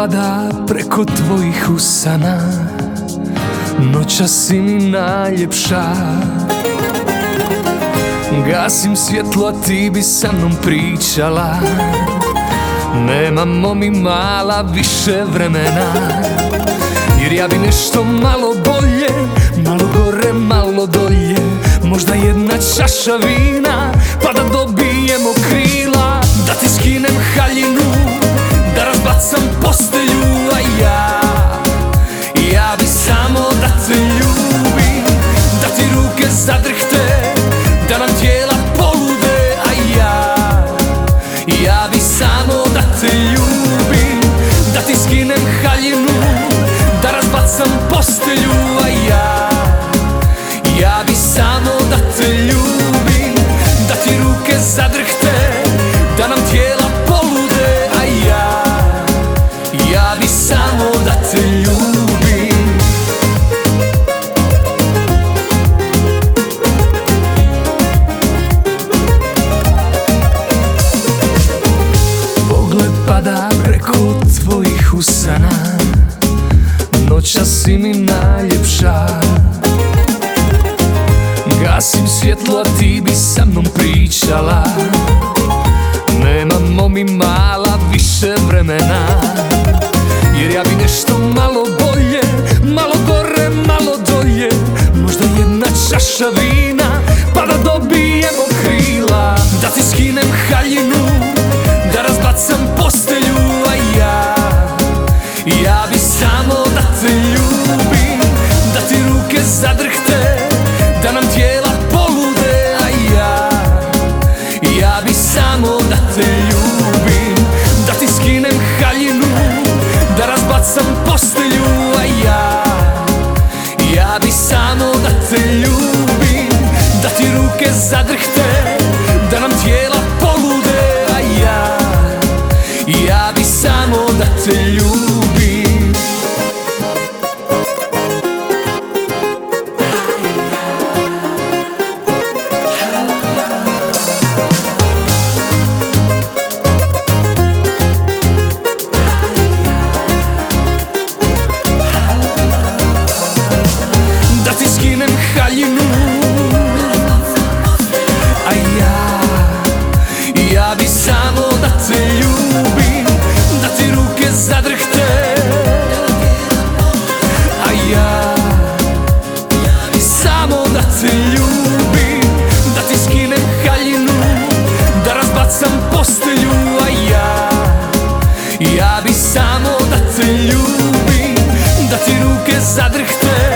pada preko tvojih usana, noćas si mi najljepša. Gasim svjetlo, a ti bi sa mnom pričala. Nemamo mi mala više vremena, jer ja bi nešto malo bolje, malo gore, malo dolje. Možda jedna čaša vina, pa da dobijemo krila. Da ti skinem haljinu, da razbacam postelju. A ja bi samo da te ljubim, da ti ruke zadrhte, da nam tijela polude. A ja bi samo da te ljubim, da ti skinem haljinu, da razbacam postelju. A ja bi samo da te ljubim, da ti ruke zadrhte, da nam tijela polude. A ja bi samo da te ljubim. Pogled pada preko tvojih usana, noćas si mi najljepša. Gasim svjetlo, a ti bi sa mnom pričala. Nemamo mi mala više vremena, jer ja bi nešto malo bolje, malo gore, malo dolje. Možda jedna čaša vina, pa da dobijemo krila. Da ti skinem haljinu, da razbacam postelju. A ja bi samo da te ljubim, da ti ruke zadrhte, da nam tijela polude. A ja bi samo da te ljubim, da ti skinem haljinu, da razbacam postelju. A ja bi samo da te ljubim, da ti ruke zadrhte, da nam tijela polude. A ja bi samo da te ljubim. Da ti skinem haljinu, a ja bi samo da te ljubim, da ti ruke zadrhte. A ja bi samo da te ljubim, da ti skinem haljinu, da razbacam postelju. A ja bi samo da te ljubim, da ti ruke zadrhte,